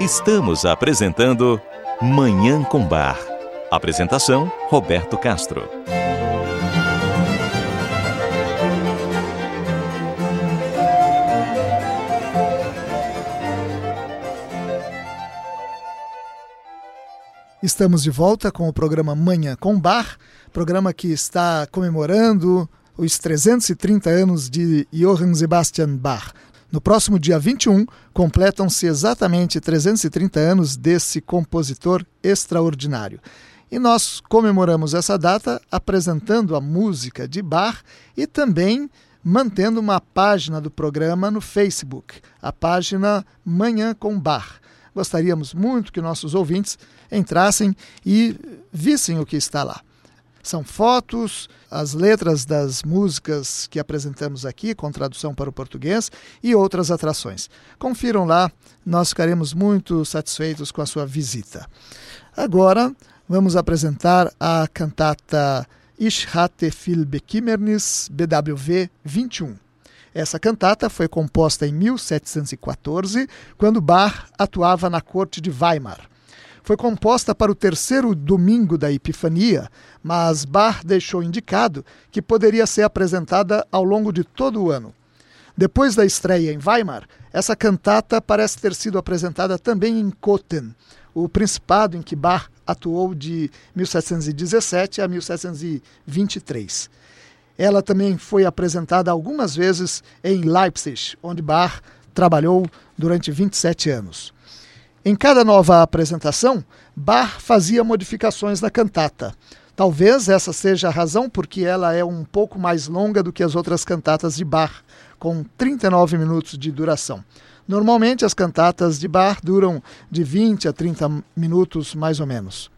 Estamos apresentando Manhã com Bar. Apresentação, Roberto Castro. Estamos de volta com o programa Manhã com Bar, programa que está comemorando os 330 anos de Johann Sebastian Bach. No próximo dia 21, completam-se exatamente 330 anos desse compositor extraordinário. E nós comemoramos essa data apresentando a música de Bach e também mantendo uma página do programa no Facebook, a página Manhã com Bar. Gostaríamos muito que nossos ouvintes entrassem e vissem o que está lá. São fotos, as letras das músicas que apresentamos aqui, com tradução para o português, e outras atrações. Confiram lá, nós ficaremos muito satisfeitos com a sua visita. Agora, vamos apresentar a cantata Ich hatte viel Bekümmernis, BWV 21. Essa cantata foi composta em 1714, quando Bach atuava na corte de Weimar. Foi composta para o terceiro domingo da Epifania, mas Bach deixou indicado que poderia ser apresentada ao longo de todo o ano. Depois da estreia em Weimar, essa cantata parece ter sido apresentada também em Cothen, o principado em que Bach atuou de 1717 a 1723. Ela também foi apresentada algumas vezes em Leipzig, onde Bach trabalhou durante 27 anos. Em cada nova apresentação, Bach fazia modificações na cantata. Talvez essa seja a razão porque ela é um pouco mais longa do que as outras cantatas de Bach, com 39 minutos de duração. Normalmente as cantatas de Bach duram de 20 a 30 minutos mais ou menos.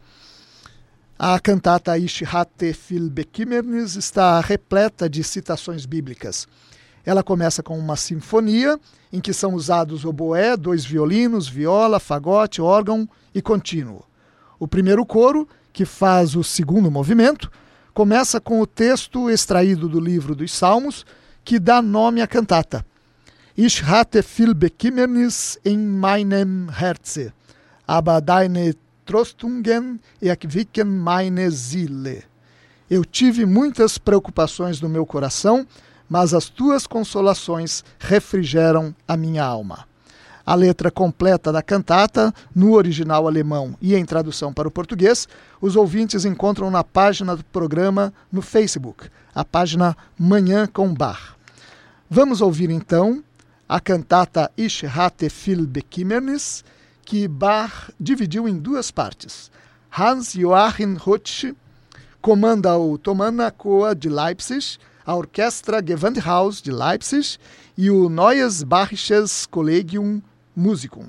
A cantata Ich hatte viel Bekümmernis está repleta de citações bíblicas. Ela começa com uma sinfonia, em que são usados oboé, 2 violinos, viola, fagote, órgão e contínuo. O primeiro coro, que faz o segundo movimento, começa com o texto extraído do livro dos Salmos, que dá nome à cantata. Ich hatte viel Bekümmernis in meinem Herze, aber deine Trostungen erquicken meine Seele. Eu tive muitas preocupações no meu coração, mas as tuas consolações refrigeram a minha alma. A letra completa da cantata, no original alemão e em tradução para o português, os ouvintes encontram na página do programa no Facebook, a página Manhã com Bach. Vamos ouvir então a cantata Ich hatte viel Bekümmernis, que Bach dividiu em 2 partes. Hans-Joachim Rutsch comanda o Thomaner Chor de Leipzig, a Orquestra Gewandhaus de Leipzig e o Neues Bachisches Collegium Musicum.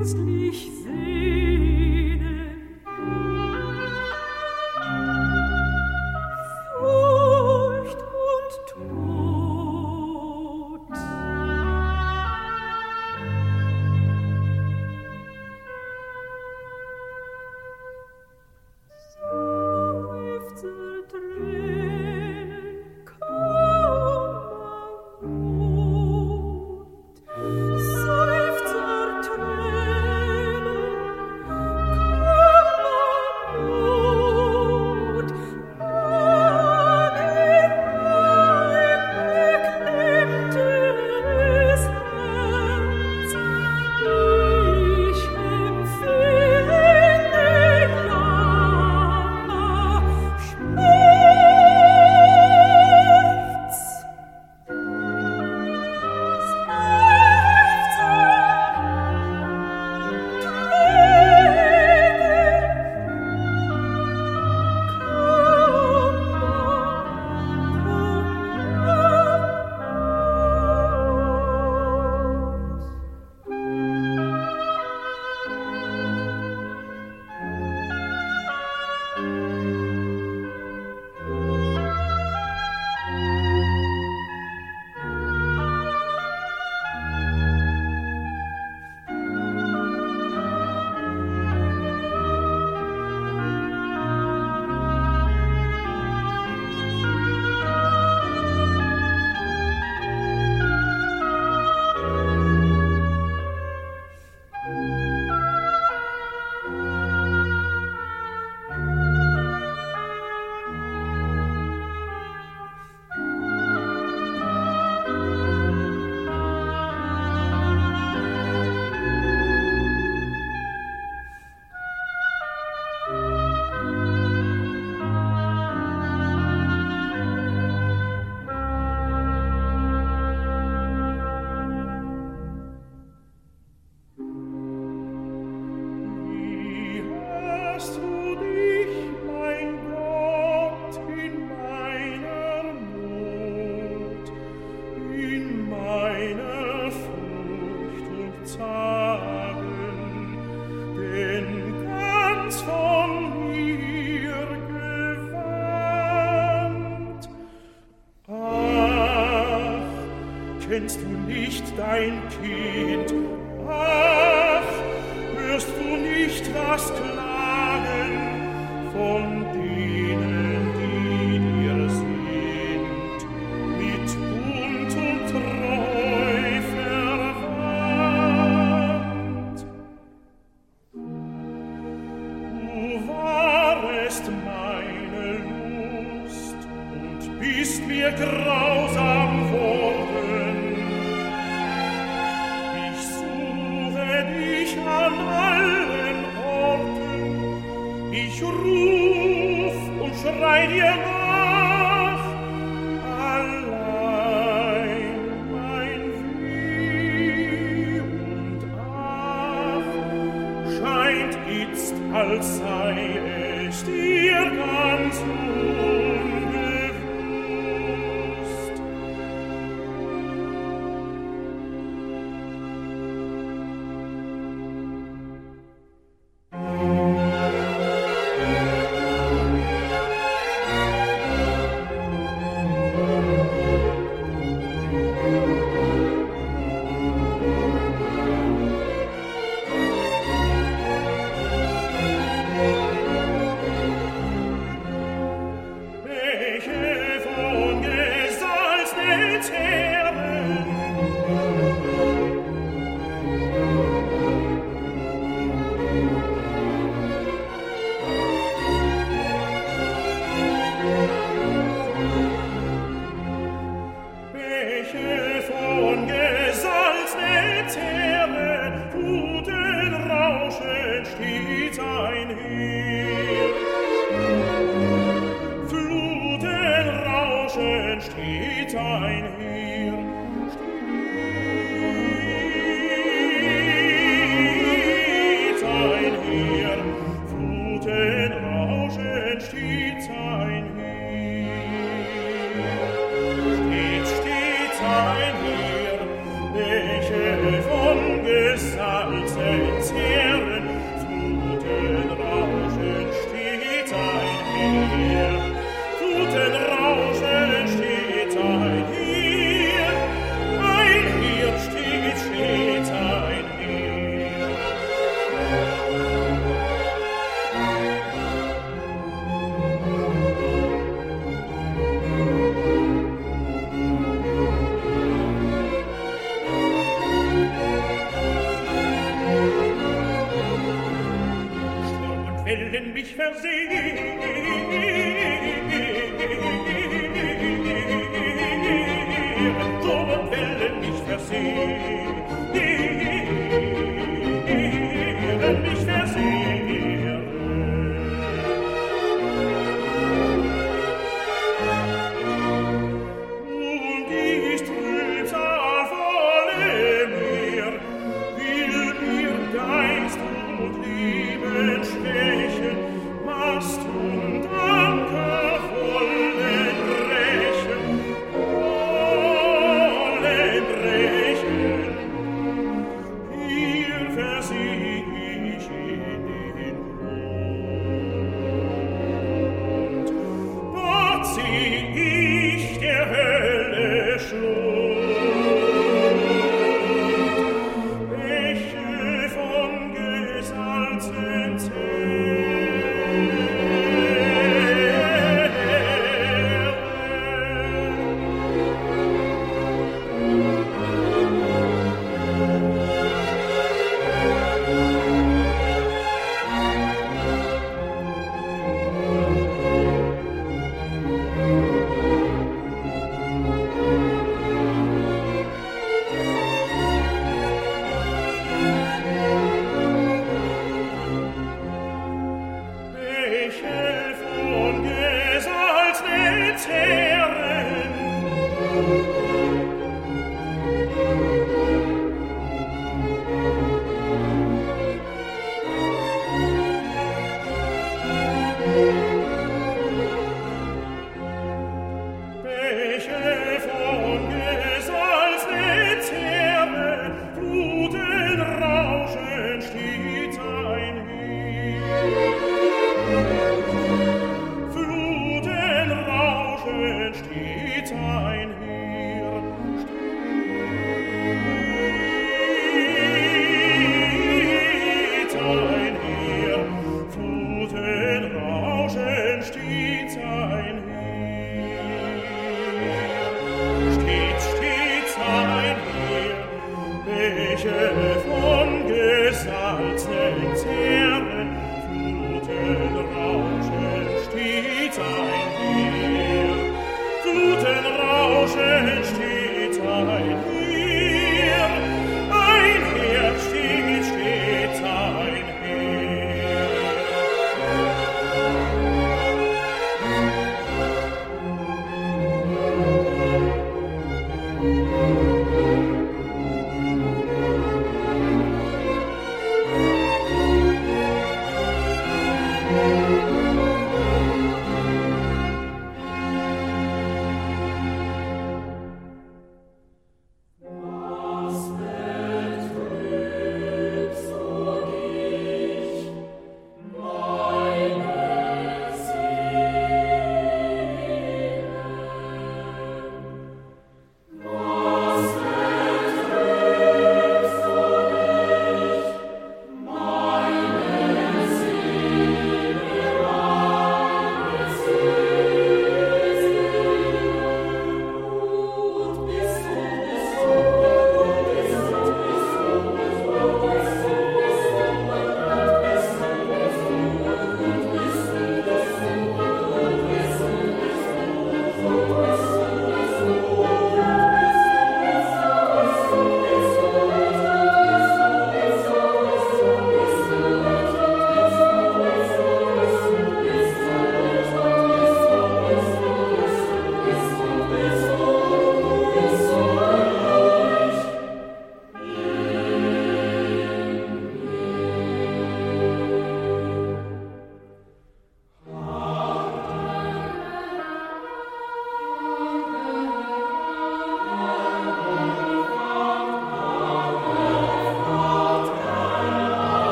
kennst du nicht dein Kind? Ach, hörst du nicht das Klagen von denen, die dir sind, mit Bund und Treu verwandt? Du warest meine Lust und bist mir grausam worden. Ich suche dich an allen Orten, ich ruf und schrei dir nach, allein mein Weh und Ach scheint itzt, als sei es dir ganz unbewusst. Salz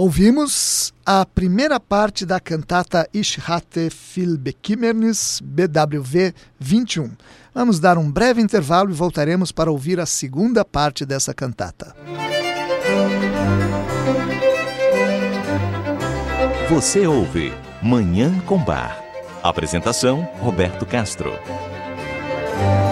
Ouvimos a primeira parte da cantata Ich hatte viel Bekümmernis, BWV 21. Vamos dar um breve intervalo e voltaremos para ouvir a segunda parte dessa cantata. Você ouve Manhã com Bar. Apresentação, Roberto Castro.